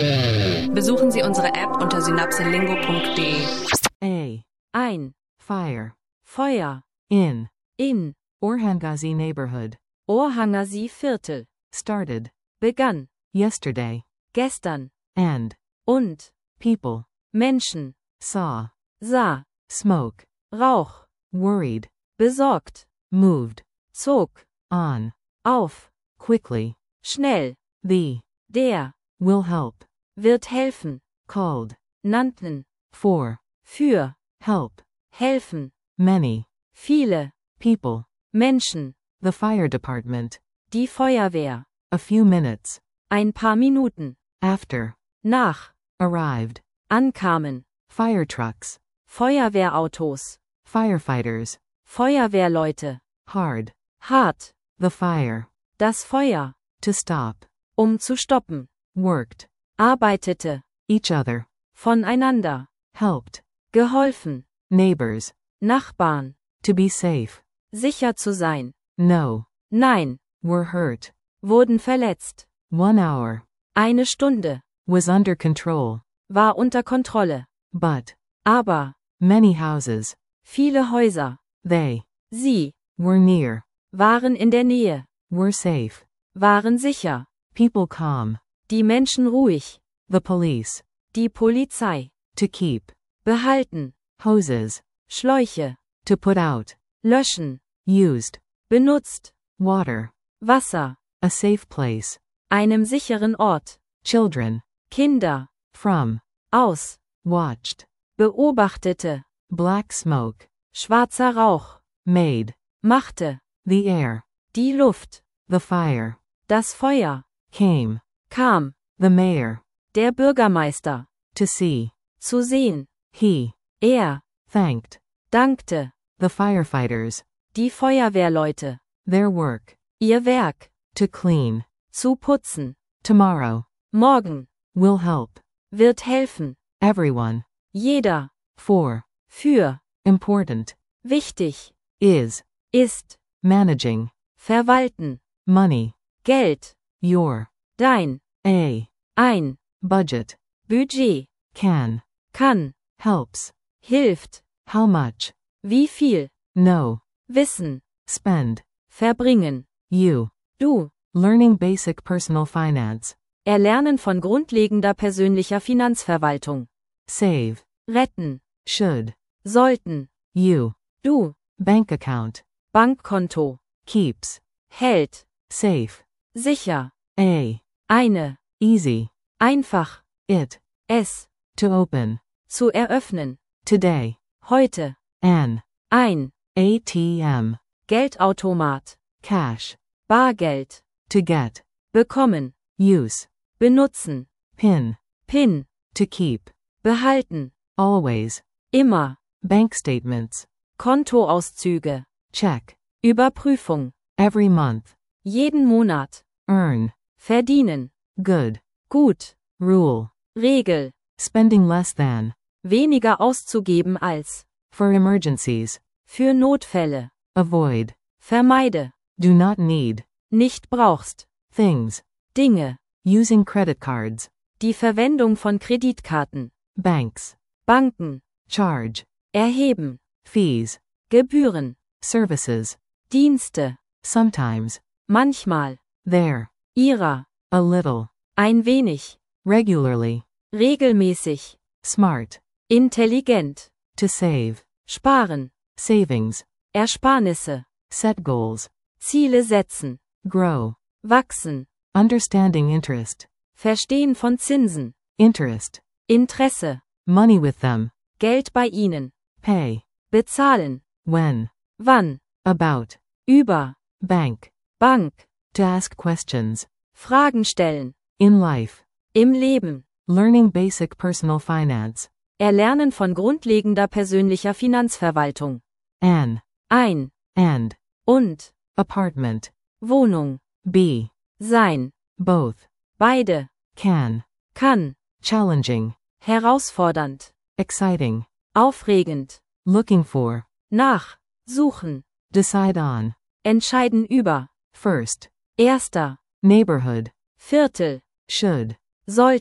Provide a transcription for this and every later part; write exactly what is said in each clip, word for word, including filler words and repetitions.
Besuchen Sie unsere App unter synapselingo punkt de. A. Ein. Fire. Feuer. In. In. Orhangazi neighborhood. Orhangazi Viertel. Started. Begann. Yesterday. Gestern. And. Und. People. Menschen. Saw. Sah. Smoke. Rauch. Worried. Besorgt. Moved. Zog. On. Auf. Quickly. Schnell. The. Der. Will help. Wird helfen. Called. Nannten. For. Für. Help. Helfen. Many. Viele. People. Menschen. The fire department. Die Feuerwehr. A few minutes. Ein paar Minuten. After. Nach. Arrived. Ankamen. Fire trucks. Feuerwehrautos. Firefighters. Feuerwehrleute. Hard. Hart. The fire. Das Feuer. To stop. Um zu stoppen. Worked. Arbeitete. Each other. Voneinander. Helped. Geholfen. Neighbors. Nachbarn. To be safe. Sicher zu sein. No. Nein. Were hurt. Wurden verletzt. One hour. Eine Stunde. Was under control. War unter Kontrolle. But. Aber. Many houses. Viele Häuser. They. Sie. Were near. Waren in der Nähe. Were safe. Waren sicher. People calm. Die Menschen ruhig. The police. Die Polizei. To keep. Behalten. Hoses. Schläuche. To put out. Löschen. Used. Benutzt. Water. Wasser. A safe place. Einem sicheren Ort. Children. Kinder. From. Aus. Watched. Beobachtete. Black smoke. Schwarzer Rauch. Made. Machte. The air. Die Luft. The fire. Das Feuer. Came. Kam. The mayor. Der Bürgermeister. To see. Zu sehen. He. Er. Thanked. Dankte. The firefighters. Die Feuerwehrleute. Their work. Ihr Werk. To clean. Zu putzen. Tomorrow. Morgen. Will help. Wird helfen. Everyone. Jeder. For. Für. Important. Wichtig. Is. Ist. Managing. Verwalten. Money. Geld. Your. Dein. A. Ein. Budget. Budget. Can. Kann. Helps. Hilft. How much? Wie viel. No. Wissen. Spend. Verbringen. You. Du. Learning basic personal finance. Erlernen von grundlegender persönlicher Finanzverwaltung. Save. Retten. Should. Sollten. You. Du. Bank account. Bankkonto. Keeps. Hält. Safe. Sicher. A. Eine. Easy. Einfach. It. Es. To open. Zu eröffnen. Today. Heute. An. Ein. A T M. Geldautomat. Cash. Bargeld. To get. Bekommen. Use. Benutzen. Pin. Pin. To keep. Behalten. Always. Immer. Bank statements. Kontoauszüge. Check. Überprüfung. Every month. Jeden Monat. Earn. Verdienen. Good. Gut. Rule. Regel. Spending less than. Weniger auszugeben als. For emergencies. Für Notfälle. Avoid. Vermeide. Do not need. Nicht brauchst. Things. Dinge. Using credit cards. Die Verwendung von Kreditkarten. Banks. Banken. Charge. Erheben. Fees. Gebühren. Services. Dienste. Sometimes. Manchmal. There. Ihrer. A little. Ein wenig. Regularly. Regelmäßig. Smart. Intelligent. To save. Sparen. Savings. Ersparnisse. Set goals. Ziele setzen. Grow. Wachsen. Understanding interest. Verstehen von Zinsen. Interest. Interesse. Money with them. Geld bei ihnen. Pay. Bezahlen. When. Wann. About. Über. Bank. Bank. To ask questions. Fragen stellen. In life. Im Leben. Learning basic personal finance. Erlernen von grundlegender persönlicher Finanzverwaltung. An. Ein. And. Und. Apartment. Wohnung. Be. Sein. Both. Beide. Can. Kann. Challenging. Herausfordernd. Exciting. Aufregend. Looking for. Nach. Suchen. Decide on. Entscheiden über. First. Erster. Neighborhood. Viertel. Should. Sollten.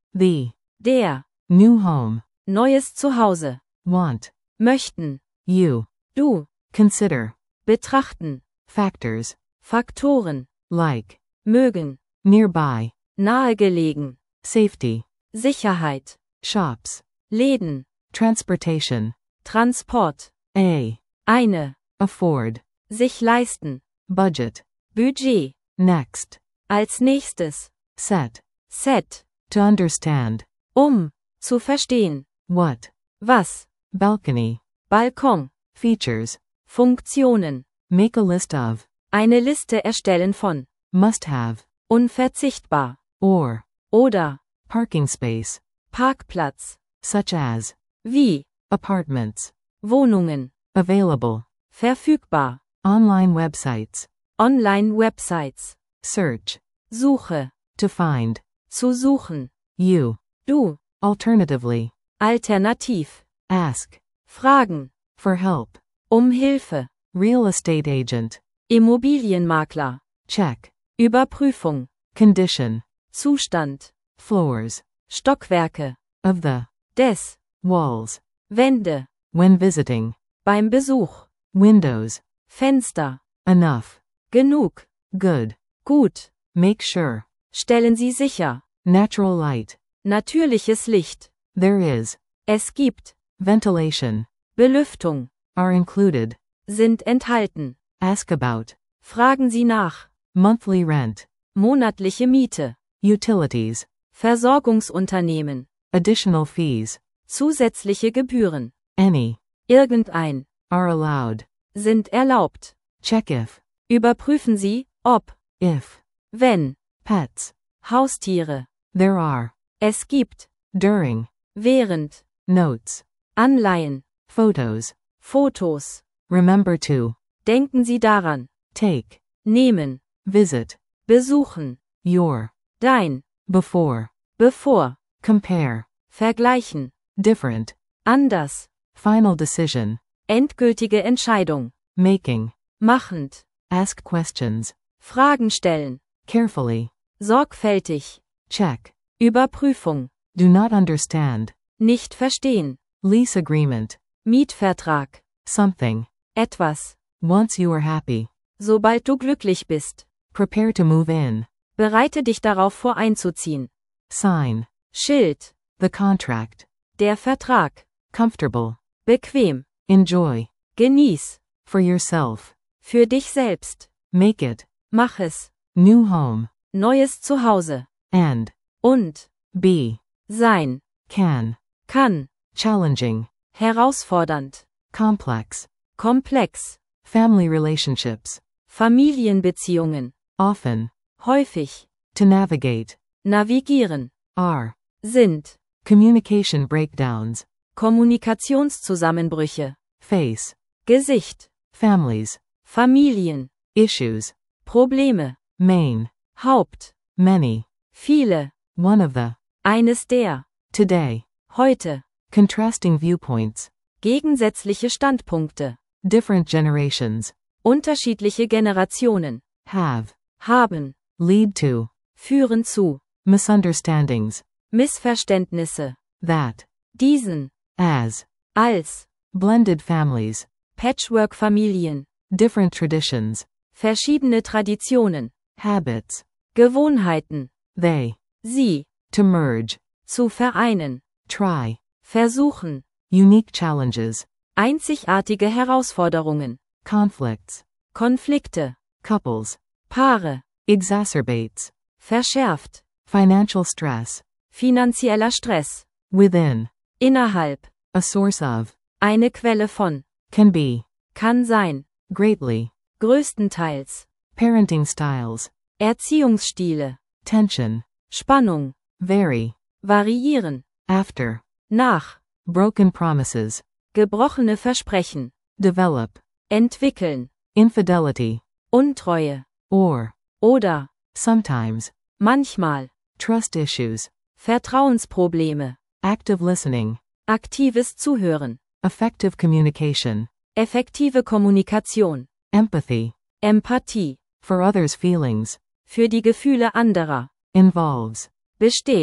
the, der, new home, neues Zuhause, want, möchten, you, du, consider, betrachten, factors, Faktoren, like, mögen, nearby, nahegelegen, safety, Sicherheit, shops, Läden, transportation, Transport, a, eine, afford, sich leisten, budget, Budget, next, als nächstes, set, Set, to understand, um, zu verstehen, what, was, balcony, Balkon, features, Funktionen, make a list of, eine Liste erstellen von, must have, unverzichtbar, or, oder, parking space, Parkplatz, such as, wie, apartments, Wohnungen, available, verfügbar, online websites, Online-Websites, search, Suche, to find, zu suchen, you, du, alternatively, alternativ, ask, fragen, for help, um Hilfe, real estate agent, Immobilienmakler, check, Überprüfung, condition, Zustand, floors, Stockwerke, of the, des, walls, Wände, when visiting, beim Besuch, windows, Fenster, enough, genug, good, gut, make sure, stellen Sie sicher, natural light, natürliches Licht, there is, es gibt, ventilation, Belüftung, are included, sind enthalten, ask about, fragen Sie nach, monthly rent, monatliche Miete, utilities, Versorgungsunternehmen, additional fees, zusätzliche Gebühren, any, irgendein, are allowed, sind erlaubt, check if, überprüfen Sie, ob, if, wenn, pets, Haustiere, there are, es gibt, during, während, notes, Anleihen, photos, Fotos, remember to, denken Sie daran, take, nehmen, visit, besuchen, your, dein, before, bevor, compare, vergleichen, different, anders, final decision, endgültige Entscheidung, making, machend, ask questions, Fragen stellen, carefully, sorgfältig, check, Überprüfung, do not understand, nicht verstehen, lease agreement, Mietvertrag, something, etwas, once you are happy, sobald du glücklich bist, prepare to move in, bereite dich darauf vor einzuziehen, sign, Schild, the contract, der Vertrag, comfortable, bequem, enjoy, genieß, for yourself, für dich selbst, make it, mach es, new home, neues Zuhause, and, und, be, sein, can, kann, challenging, herausfordernd, complex, komplex, family relationships, Familienbeziehungen, often, häufig, to navigate, navigieren, are, sind, communication breakdowns, Kommunikationszusammenbrüche, face, Gesicht, families, Familien, issues, Probleme, main, Haupt, many, viele, one of the, eines der, today, heute, contrasting viewpoints, gegensätzliche Standpunkte, different generations, unterschiedliche Generationen, have, haben, lead to, führen zu, misunderstandings, Missverständnisse, that, diesen, as, als, blended families, Patchwork-Familien, different traditions, verschiedene Traditionen, habits, Gewohnheiten, they, sie, to merge, zu vereinen, try, versuchen, unique challenges, einzigartige Herausforderungen, conflicts, Konflikte, couples, Paare, exacerbates, verschärft, financial stress, finanzieller Stress, within, innerhalb, a source of, eine Quelle von, can be, kann sein, greatly, größtenteils, parenting styles, Erziehungsstile, tension, Spannung, vary, variieren, after, nach, broken promises, gebrochene Versprechen, develop, entwickeln, infidelity, Untreue, or, oder, sometimes, manchmal, trust issues, Vertrauensprobleme, active listening, aktives Zuhören, effective communication, effektive Kommunikation, empathy, Empathie, for others' feelings, für die Gefühle anderer, involves, besteht,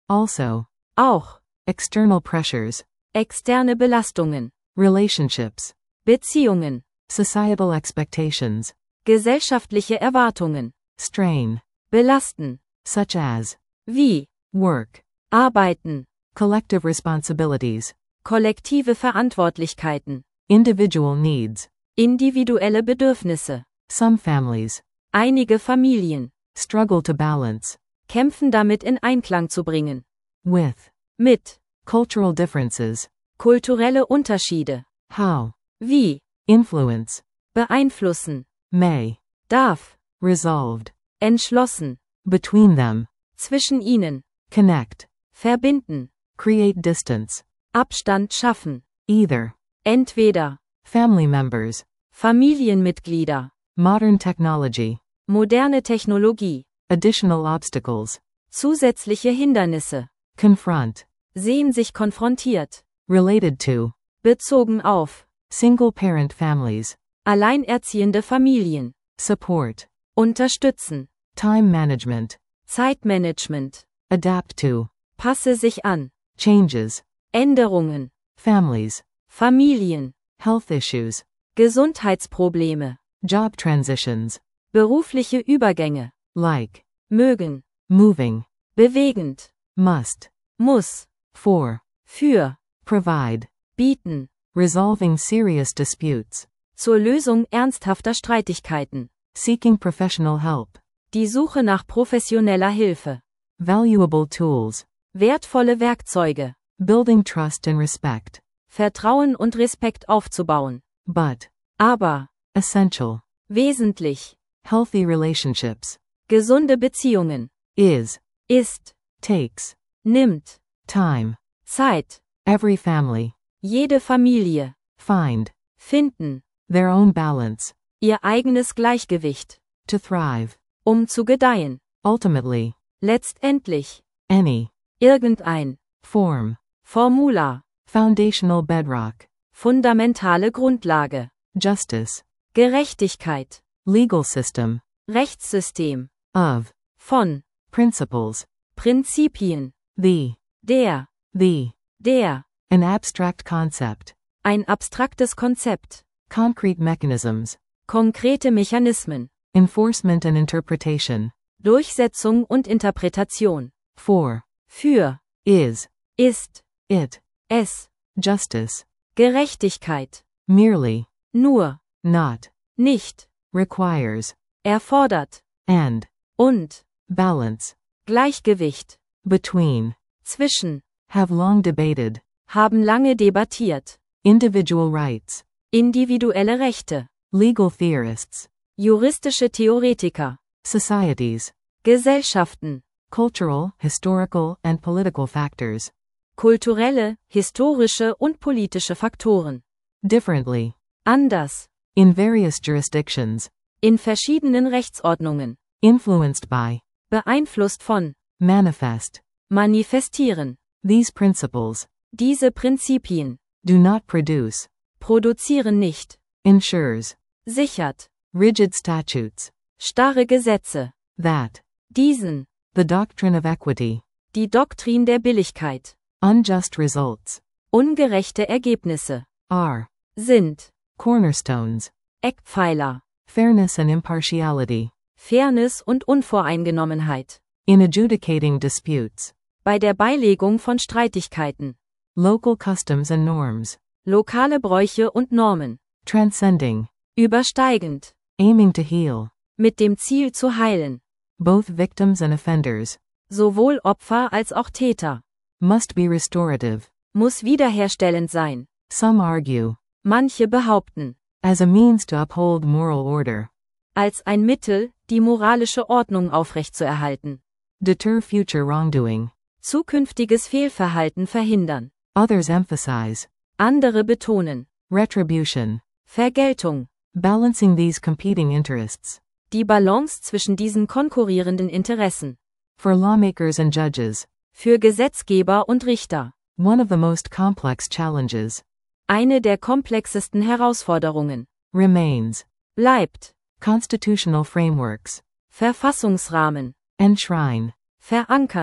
Also. Auch. External pressures. Externe Belastungen. Relationships. Beziehungen. Societal expectations. Gesellschaftliche Erwartungen. Strain. Belasten. Such as. Wie. Work. Arbeiten. Collective responsibilities. Kollektive Verantwortlichkeiten. Individual needs. Individuelle Bedürfnisse. Some families. Einige Familien. Struggle to balance. Kämpfen damit in Einklang zu bringen. With. Mit. Cultural differences. Kulturelle Unterschiede. How. Wie. Influence. Beeinflussen. May. Darf. Resolved. Entschlossen. Between them. Zwischen ihnen. Connect. Verbinden. Create distance. Abstand schaffen. Either. Entweder. Family members. Familienmitglieder. Modern technology. Moderne Technologie. Additional obstacles. Zusätzliche Hindernisse. Confront. Sehen sich konfrontiert. Related to. Bezogen auf. Single-parent families. Alleinerziehende Familien. Support. Unterstützen. Time management. Zeitmanagement. Adapt to. Passe sich an. Changes. Änderungen. Families. Familien. Health issues. Gesundheitsprobleme. Job transitions. Berufliche Übergänge. Like. Mögen. Moving. Bewegend. Must. Muss. For. Für. Provide. Bieten. Resolving serious disputes. Zur Lösung ernsthafter Streitigkeiten. Seeking professional help. Die Suche nach professioneller Hilfe. Valuable tools. Wertvolle Werkzeuge. Building trust and respect. Vertrauen und Respekt aufzubauen. But. Aber. Essential. Wesentlich. Healthy relationships. Gesunde Beziehungen. Is. Ist. Takes. Nimmt. Time. Zeit. Every family. Jede Familie. Find. Finden. Their own balance. Ihr eigenes Gleichgewicht. To thrive. Um zu gedeihen. Ultimately. Letztendlich. Any. Irgendein. Form. Formular. Foundational bedrock. Fundamentale Grundlage. Justice. Gerechtigkeit. Legal system. Rechtssystem. Of. Von. Principles. Prinzipien. The. Der. The. Der. An abstract concept. Ein abstraktes Konzept. Concrete mechanisms. Konkrete Mechanismen. Enforcement and interpretation. Durchsetzung und Interpretation. For. Für. Is. Ist. It. Es. Justice. Gerechtigkeit. Merely. Nur. Not. Nicht. Requires. Erfordert. And. Und. Balance. Gleichgewicht. Between. Zwischen. Have long debated. Haben lange debattiert. Individual rights. Individuelle Rechte. Legal theorists. Juristische Theoretiker. Societies. Gesellschaften. Cultural, historical, and political factors. Kulturelle, historische und politische Faktoren. Differently. Anders. In various jurisdictions. In verschiedenen Rechtsordnungen. Influenced by. Beeinflusst von. Manifest. Manifestieren. These principles. Diese Prinzipien. Do not produce. Produzieren nicht. Ensures. Sichert. Rigid statutes. Starre Gesetze. That. Diesen. The doctrine of equity. Die Doktrin der Billigkeit. Unjust results. Ungerechte Ergebnisse. Are. Sind. Cornerstones. Eckpfeiler. Fairness and impartiality. Fairness und Unvoreingenommenheit. In adjudicating disputes. Bei der Beilegung von Streitigkeiten. Local customs and norms. Lokale Bräuche und Normen. Transcending. Übersteigend. Aiming to heal. Mit dem Ziel zu heilen. Both victims and offenders. Sowohl Opfer als auch Täter. Must be restorative. Muss wiederherstellend sein. Some argue. Manche behaupten. As a means to uphold moral order. Als ein Mittel, die moralische Ordnung aufrechtzuerhalten. Deter future wrongdoing. Zukünftiges Fehlverhalten verhindern. Others emphasize. Andere betonen. Retribution. Vergeltung. Balancing these competing interests. Die Balance zwischen diesen konkurrierenden Interessen. For lawmakers and judges. Für Gesetzgeber und Richter. One of the most complex challenges. Eine der komplexesten Herausforderungen. Remains. Bleibt. Constitutional frameworks. Verfassungsrahmen. Enshrine. Verankern.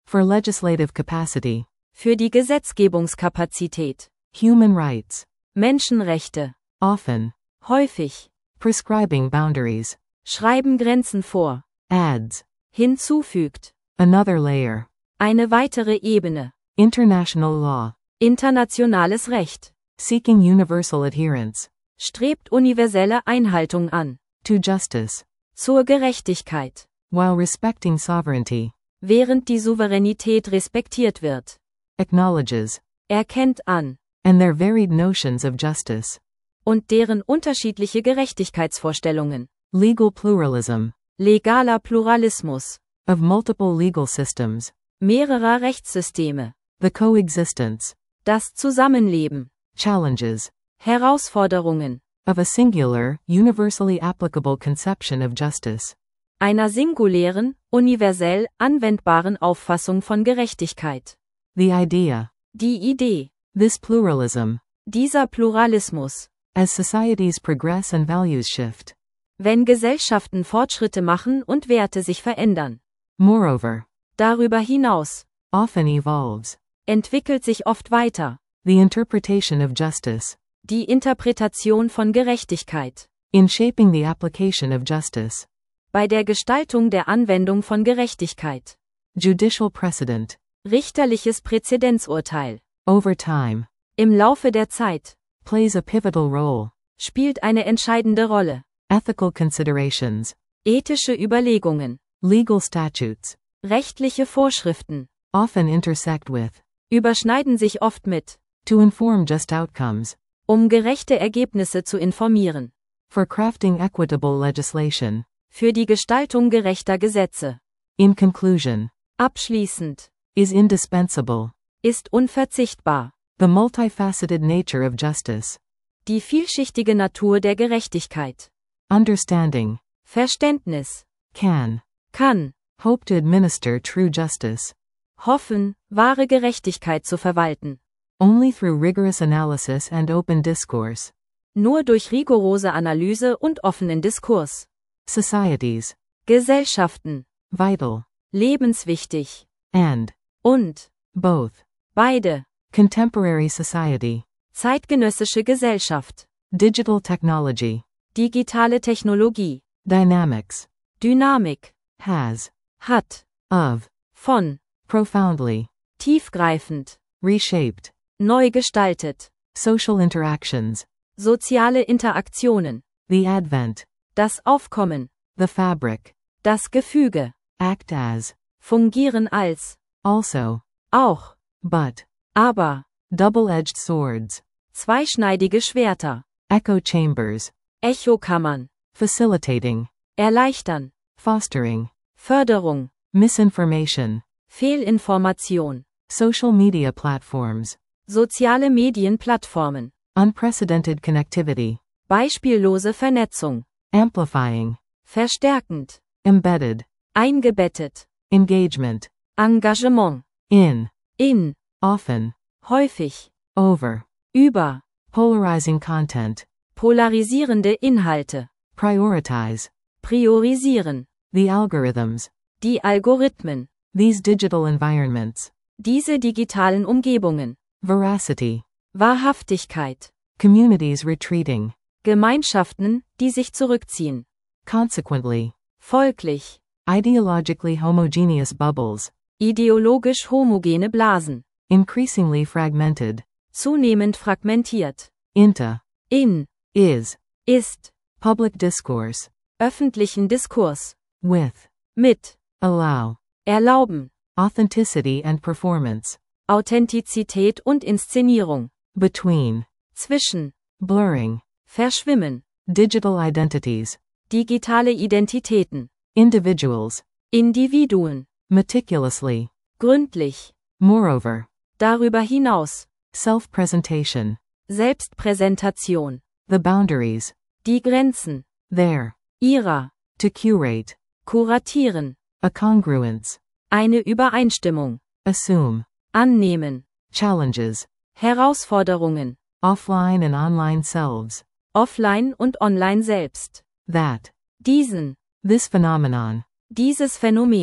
For legislative capacity. Für die Gesetzgebungskapazität. Human rights. Menschenrechte. Often. Häufig. Prescribing boundaries. Schreiben Grenzen vor. Adds. Hinzufügt. Another layer. Eine weitere Ebene. International law. Internationales Recht. Seeking universal adherence. Strebt universelle Einhaltung an. To justice. Zur Gerechtigkeit. While respecting sovereignty. Während die Souveränität respektiert wird. Acknowledges. Erkennt an. And their varied notions of justice. Und deren unterschiedliche Gerechtigkeitsvorstellungen. Legal pluralism. Legaler Pluralismus. Of multiple legal systems. Mehrerer Rechtssysteme. The coexistence. Das Zusammenleben. Challenges. Herausforderungen. Of a singular, universally applicable conception of justice. Einer singulären, universell anwendbaren Auffassung von Gerechtigkeit. The idea. Die Idee. This pluralism. Dieser Pluralismus. As societies progress and values shift. Wenn Gesellschaften Fortschritte machen und Werte sich verändern. Moreover. Darüber hinaus. Often evolves. Entwickelt sich oft weiter. The interpretation of justice. Die Interpretation von Gerechtigkeit. In shaping the application of justice. Bei der Gestaltung der Anwendung von Gerechtigkeit. Judicial precedent. Richterliches Präzedenzurteil. Over time. Im Laufe der Zeit. Plays a pivotal role. Spielt eine entscheidende Rolle. Ethical considerations. Ethische Überlegungen. Legal statutes. Rechtliche Vorschriften. Often intersect with. Überschneiden sich oft mit. To inform just outcomes. Um gerechte Ergebnisse zu informieren. For crafting equitable legislation. Für die Gestaltung gerechter Gesetze. In conclusion. Abschließend. Is indispensable. Ist unverzichtbar. The multifaceted nature of justice. Die vielschichtige Natur der Gerechtigkeit. Understanding. Verständnis. Can. Kann. Hope to administer true justice. Hoffen, wahre Gerechtigkeit zu verwalten. Only through rigorous analysis and open discourse. Nur durch rigorose Analyse und offenen Diskurs. Societies. Gesellschaften. Vital. Lebenswichtig. And. Und. Both. Beide. Contemporary society. Zeitgenössische Gesellschaft. Digital technology. Digitale Technologie. Dynamics. Dynamik. Has. Hat. Of. Von. Profoundly. Tiefgreifend. Reshaped. Neu gestaltet. Social interactions. Soziale Interaktionen. The advent. Das Aufkommen. The fabric. Das Gefüge. Act as. Fungieren als. Also. Auch. But. Aber. Double-edged swords. Zweischneidige Schwerter. Echo chambers. Echokammern. Facilitating. Erleichtern. Fostering. Förderung. Misinformation. Fehlinformation. Social media platforms. Soziale Medienplattformen. Unprecedented connectivity. Beispiellose Vernetzung. Amplifying. Verstärkend. Embedded. Eingebettet. Engagement. Engagement. In. In. Often. Häufig. Over. Über. Polarizing content. Polarisierende Inhalte. Prioritize. Priorisieren. The algorithms. Die Algorithmen. These digital environments. Diese digitalen Umgebungen. Veracity. Wahrhaftigkeit. Communities retreating. Gemeinschaften, die sich zurückziehen. Consequently. Folglich. Ideologically homogeneous bubbles. Ideologisch homogene Blasen. Increasingly fragmented. Zunehmend fragmentiert. Into. In. Is. Ist. Public discourse. Öffentlichen Diskurs. With. Mit. Allow. Erlauben. Authenticity and performance. Authentizität und Inszenierung. Between. Zwischen. Blurring. Verschwimmen. Digital identities. Digitale Identitäten. Individuals. Individuen. Meticulously. Gründlich. Moreover. Darüber hinaus. Self-presentation. Selbstpräsentation. The boundaries. Die Grenzen. There. Ihrer. To curate. Kuratieren. A congruence. Eine Übereinstimmung. Assume. Annehmen. Challenges. Herausforderungen. Offline and online selves. Offline und online selbst. That. Diesen. This phenomenon. Dieses Phänomen.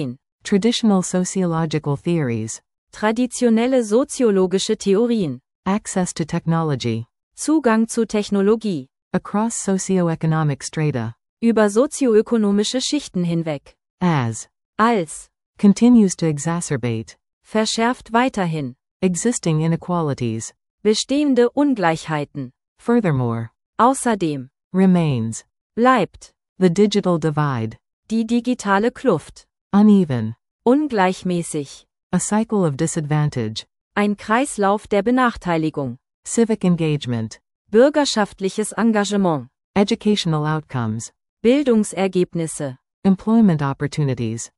Traditional sociological theories. Traditionelle soziologische Theorien. Access to technology. Zugang zu Technologie. Across socioeconomic strata. Über sozioökonomische Schichten hinweg. As. Als. Continues to exacerbate. Verschärft weiterhin. Existing inequalities. Bestehende Ungleichheiten. Furthermore. Außerdem. Remains. Bleibt. The digital divide. Die digitale Kluft. Uneven. Ungleichmäßig. A cycle of disadvantage. Ein Kreislauf der Benachteiligung. Civic engagement. Bürgerschaftliches Engagement. Educational outcomes. Bildungsergebnisse. Employment opportunities.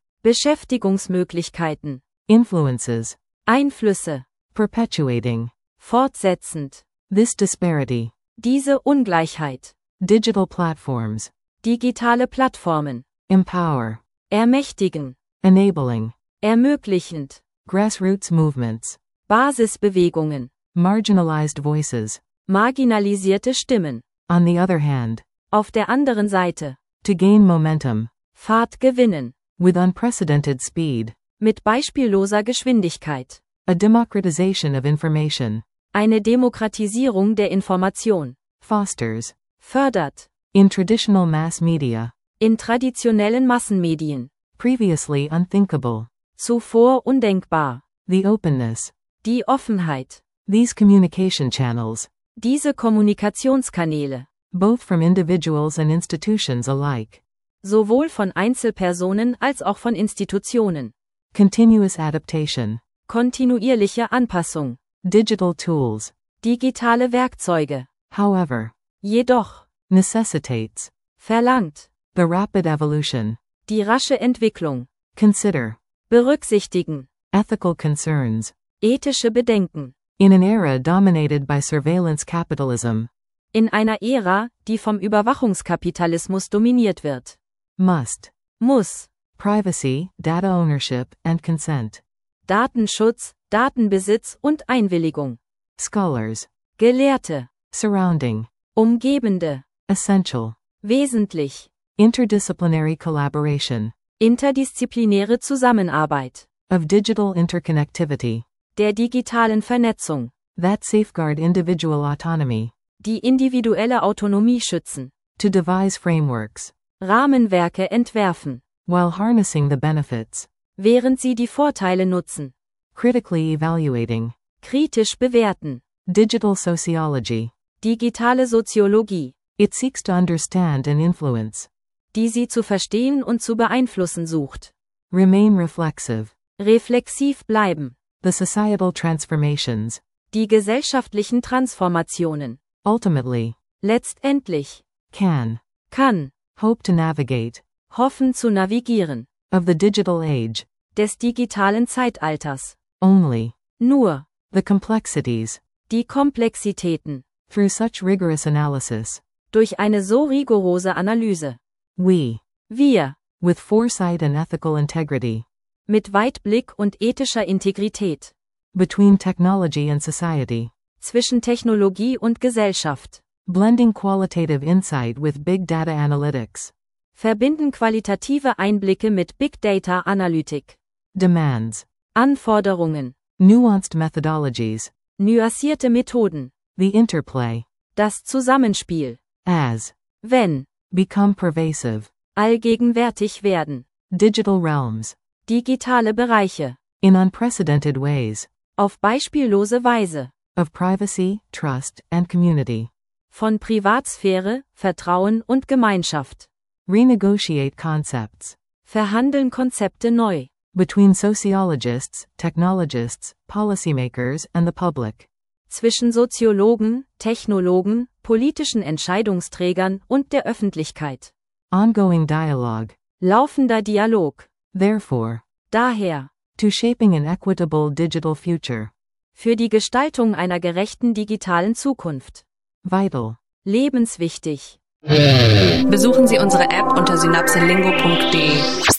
Beschäftigungsmöglichkeiten. Influences. Einflüsse. Perpetuating. Fortsetzend. This disparity. Diese Ungleichheit. Digital platforms. Digitale Plattformen. Empower. Ermächtigen. Enabling. Ermöglichend. Grassroots movements. Basisbewegungen. Marginalized voices. Marginalisierte Stimmen. On the other hand. Auf der anderen Seite. To gain momentum. Fahrt gewinnen. With unprecedented speed. Mit beispielloser Geschwindigkeit. A democratization of information. Eine Demokratisierung der Information. Fosters. Fördert. In traditional mass media. In traditionellen Massenmedien. Previously unthinkable. Zuvor undenkbar. The openness. Die Offenheit. These communication channels. Diese Kommunikationskanäle. Both from individuals and institutions alike. Sowohl von Einzelpersonen als auch von Institutionen. Continuous adaptation. Kontinuierliche Anpassung. Digital tools. Digitale Werkzeuge. However. Jedoch. Necessitates. Verlangt. The rapid evolution. Die rasche Entwicklung. Consider. Berücksichtigen. Ethical concerns. Ethische Bedenken. In an era dominated by surveillance capitalism. In einer Ära, die vom Überwachungskapitalismus dominiert wird. Must. Muss. Privacy, data ownership, and consent. Datenschutz, Datenbesitz und Einwilligung. Scholars. Gelehrte. Surrounding. Umgebende. Essential. Wesentlich. Interdisciplinary collaboration. Interdisziplinäre Zusammenarbeit. Of digital interconnectivity. Der digitalen Vernetzung. That safeguard individual autonomy. Die individuelle Autonomie schützen. To devise frameworks. Rahmenwerke entwerfen. While harnessing the benefits. Während sie die Vorteile nutzen. Critically evaluating. Kritisch bewerten. Digital sociology. Digitale Soziologie. It seeks to understand and influence. Die sie zu verstehen und zu beeinflussen sucht. Remain reflexive. Reflexiv bleiben. The societal transformations. Die gesellschaftlichen Transformationen. Ultimately. Letztendlich. Can. Kann. Hope to navigate. Hoffen zu navigieren. Of the digital age. Des digitalen Zeitalters. Only. Nur. The complexities. Die Komplexitäten. Through such rigorous analysis. Durch eine so rigorose Analyse. We. Wir. With foresight and ethical integrity. Mit Weitblick und ethischer Integrität. Between technology and society. Zwischen Technologie und Gesellschaft. Blending qualitative insight with big data analytics. Verbinden qualitative Einblicke mit Big Data Analytik. Demands. Anforderungen. Nuanced methodologies. Nuancierte Methoden. The interplay. Das Zusammenspiel. As. Wenn. Become pervasive. Allgegenwärtig werden. Digital realms. Digitale Bereiche. In unprecedented ways. Auf beispiellose Weise. Of privacy, trust, and community. Von Privatsphäre, Vertrauen und Gemeinschaft. Renegotiate concepts. Verhandeln Konzepte neu. Between sociologists, technologists, policymakers, and the public. Zwischen Soziologen, Technologen, politischen Entscheidungsträgern und der Öffentlichkeit. Ongoing dialogue. Laufender Dialog. Therefore. Daher. To shaping an equitable digital future. Für die Gestaltung einer gerechten digitalen Zukunft. Vital. Lebenswichtig. Besuchen Sie unsere App unter synapselingo punkt de.